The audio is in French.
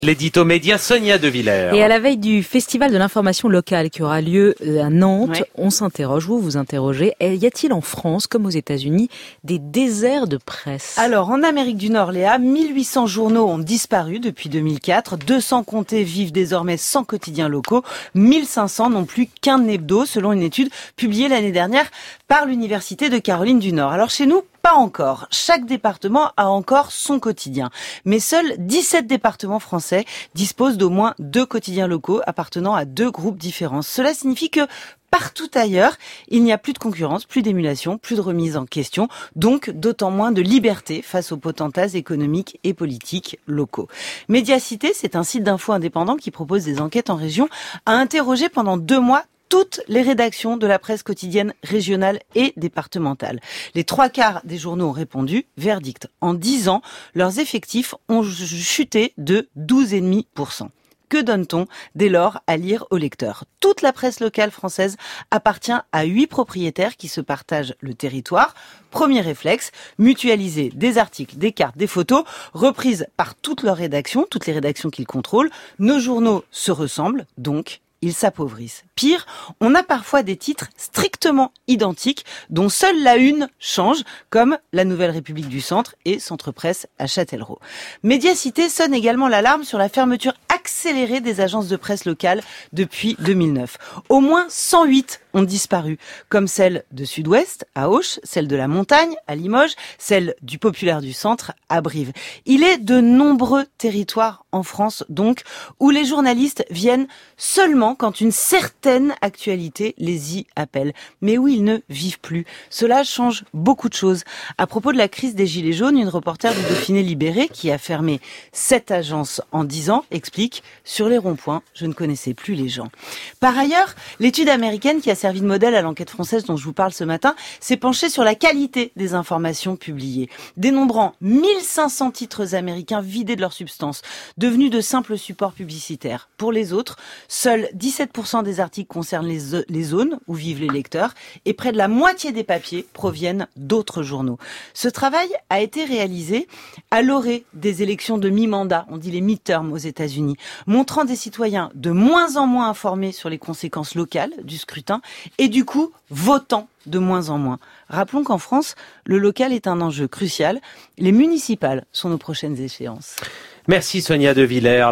L'édito média Sonia De Villers. Et à la veille du festival de l'information locale qui aura lieu à Nantes, on s'interroge, vous interrogez, y a-t-il en France, comme aux États-Unis, des déserts de presse? Alors, en Amérique du Nord, Léa, 1800 journaux ont disparu depuis 2004, 200 comtés vivent désormais sans quotidiens locaux, 1500 n'ont plus qu'un hebdo, selon une étude publiée l'année dernière par l'Université de Caroline du Nord. Alors chez nous, pas encore. Chaque département a encore son quotidien. Mais seuls 17 départements français disposent d'au moins 2 quotidiens locaux appartenant à 2 groupes différents. Cela signifie que partout ailleurs, il n'y a plus de concurrence, plus d'émulation, plus de remise en question, donc d'autant moins de liberté face aux potentats économiques et politiques locaux. Médiacité, c'est un site d'infos indépendant qui propose des enquêtes en région, a interrogé pendant 2 mois toutes les rédactions de la presse quotidienne régionale et départementale. Les 3/4 des journaux ont répondu. Verdict. En 10 ans, leurs effectifs ont chuté de 12,5%. Que donne-t-on dès lors à lire aux lecteurs? Toute la presse locale française appartient à 8 propriétaires qui se partagent le territoire. Premier réflexe, mutualiser des articles, des cartes, des photos, reprises par toutes leurs rédactions, toutes les rédactions qu'ils contrôlent. Nos journaux se ressemblent, donc ils s'appauvrissent. Pire, on a parfois des titres strictement identiques dont seule la une change, comme La Nouvelle République du Centre et Centre Presse à Châtellerault. Médiacité sonne également l'alarme sur la fermeture accélérée des agences de presse locales depuis 2009. Au moins 108 ont disparu, comme celle de Sud-Ouest à Auch, celle de la Montagne à Limoges, celle du Populaire du Centre à Brive. Il est de nombreux territoires en France, donc, où les journalistes viennent seulement quand une certaine actualité les y appelle, mais où ils ne vivent plus. Cela change beaucoup de choses. À propos de la crise des Gilets jaunes, une reporter du Dauphiné Libéré, qui a fermé 7 agences en 10 ans, explique « Sur les ronds-points, je ne connaissais plus les gens ». Par ailleurs, l'étude américaine qui a servi de modèle à l'enquête française dont je vous parle ce matin s'est penchée sur la qualité des informations publiées, dénombrant 1500 titres américains vidés de leur substance, devenus de simples supports publicitaires. Pour les autres, seuls 17% des articles concernent les zones où vivent les lecteurs et près de la moitié des papiers proviennent d'autres journaux. Ce travail a été réalisé à l'orée des élections de mi-mandat, on dit les midterms aux États-Unis, montrant des citoyens de moins en moins informés sur les conséquences locales du scrutin et du coup votant de moins en moins. Rappelons qu'en France, le local est un enjeu crucial. Les municipales sont nos prochaines échéances. Merci Sonia De Villers.